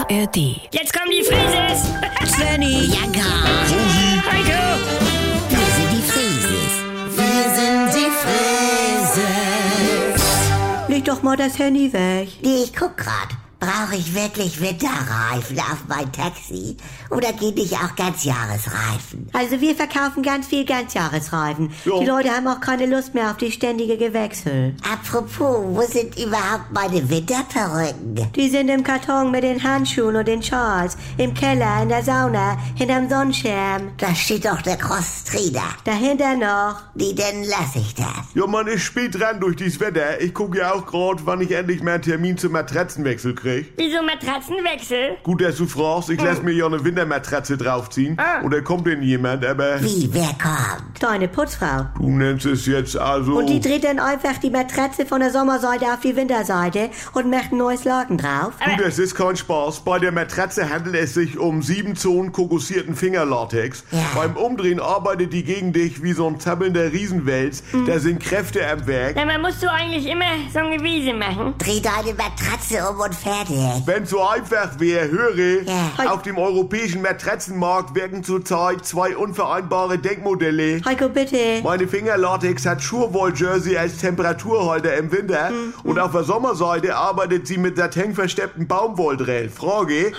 ARD. Jetzt kommen die Frises! Svenny, Jagger, Heiko! wir sind die Frieses. Wir sind die Frieses. leg doch mal das Handy weg. Nee, ich guck grad. Brauche ich wirklich Winterreifen auf mein Taxi? Oder geht nicht auch Ganzjahresreifen? Also wir verkaufen ganz viel Ganzjahresreifen. Ja. Die Leute haben auch keine Lust mehr auf die ständige Gewechsel. Apropos, wo sind überhaupt meine Winterperücken? Die sind im Karton mit den Handschuhen und den Schals, im Keller, in der Sauna, hinterm Sonnenschirm. Da steht doch der Crosstrainer. Dahinter noch. Nee, dann lass ich das. Ja, man ist spät dran durch dieses Wetter. Ich gucke ja auch gerade, wann ich endlich mal einen Termin zum Matratzenwechsel kriege. Wieso Matratzenwechsel? Gut, dass du fragst. Ich lass mir ja eine Wintermatratze draufziehen. Ah. Und da kommt denn jemand, aber Wie, wer kommt? Deine Putzfrau. du nennst es jetzt also... Und die dreht dann einfach die Matratze von der Sommerseite auf die Winterseite und macht ein neues Laken drauf. Du, das ist kein Spaß. Bei der Matratze handelt es sich um 7 Zonen kokosierten Fingerlatex. Ja. Beim Umdrehen arbeitet die gegen dich wie so ein zappelnder Riesenwels. Da sind Kräfte am Werk. Na, man muss so eigentlich immer so ein Gewiese machen. Dreh deine Matratze um und fertig. Wenn so einfach wäre, höre, Ja. auf dem europäischen Matratzenmarkt wirken zurzeit 2 unvereinbare Denkmodelle. Heiko, bitte. Meine Fingerlatex hat Schurwoll-Jersey als Temperaturhalter im Winter und auf der Sommerseite arbeitet sie mit satinversteppten Baumwolldrell. Frage,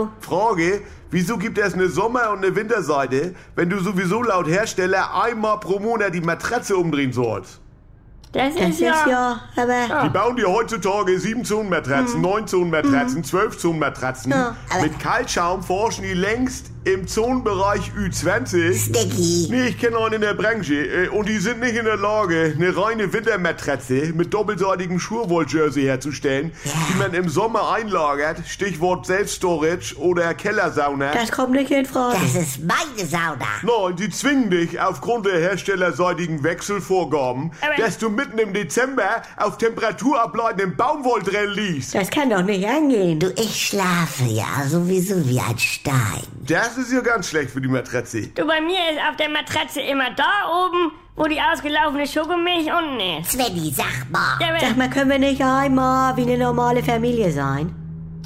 wieso gibt es eine Sommer- und eine Winterseite, wenn du sowieso laut Hersteller einmal pro Monat die Matratze umdrehen sollst? Das Das ist ja... aber... Die bauen dir heutzutage 7-Zonen-Matratzen, 9-Zonen-Matratzen, 12-Zonen-Matratzen. Ja, Mit Kaltschaum forschen die längst im Zonenbereich Ü20. Sticky. Nee, ich kenne einen in der Branche. Und die sind nicht in der Lage, eine reine Wintermatratze mit doppelseitigem Schurwoll-Jersey herzustellen, die man im Sommer einlagert. Stichwort Self-Storage oder Kellersauna. Das kommt nicht in Frage. Das ist meine Sauna. Nein, sie zwingen dich aufgrund der herstellerseitigen Wechselvorgaben, Aber- dass du mitten im Dezember auf temperaturableitendem Baumwolldrell liegst. Das kann doch nicht angehen. Du, ich schlafe ja sowieso wie ein Stein. Das ist ja ganz schlecht für die Matratze. Du, bei mir ist auf der Matratze immer da oben, wo die ausgelaufene Schokomilch unten ist. Svenny, sag mal. Ja, aber- Sag mal, können wir nicht einmal wie eine normale Familie sein?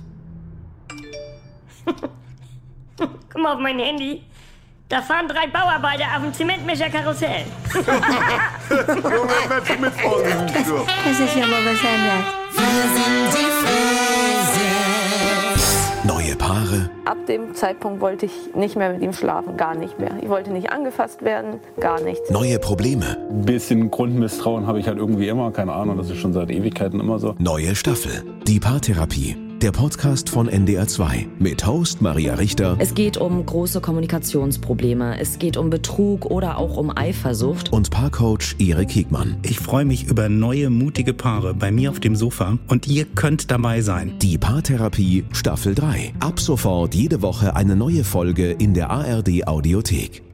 Guck mal auf mein Handy. Da fahren 3 Bauarbeiter auf dem Zementmischer-Karussell. Junge, Mensch, mit Fragen. Das ist ja mal was anderes. Neue Paare, Ab dem Zeitpunkt wollte ich nicht mehr mit ihm schlafen, gar nicht mehr. Ich wollte nicht angefasst werden, gar nichts. neue Probleme, Ein bisschen Grundmisstrauen habe ich halt irgendwie immer, keine Ahnung, das ist schon seit Ewigkeiten immer so. neue Staffel. Die Paartherapie. Der Podcast von NDR 2 mit Host Maria Richter Es geht um große Kommunikationsprobleme, es geht um Betrug oder auch um Eifersucht. und Paarcoach Erik Hegmann. Ich freue mich über neue, mutige Paare bei mir auf dem Sofa und ihr könnt dabei sein. Die Paartherapie Staffel 3. Ab sofort jede Woche eine neue Folge in der ARD Audiothek.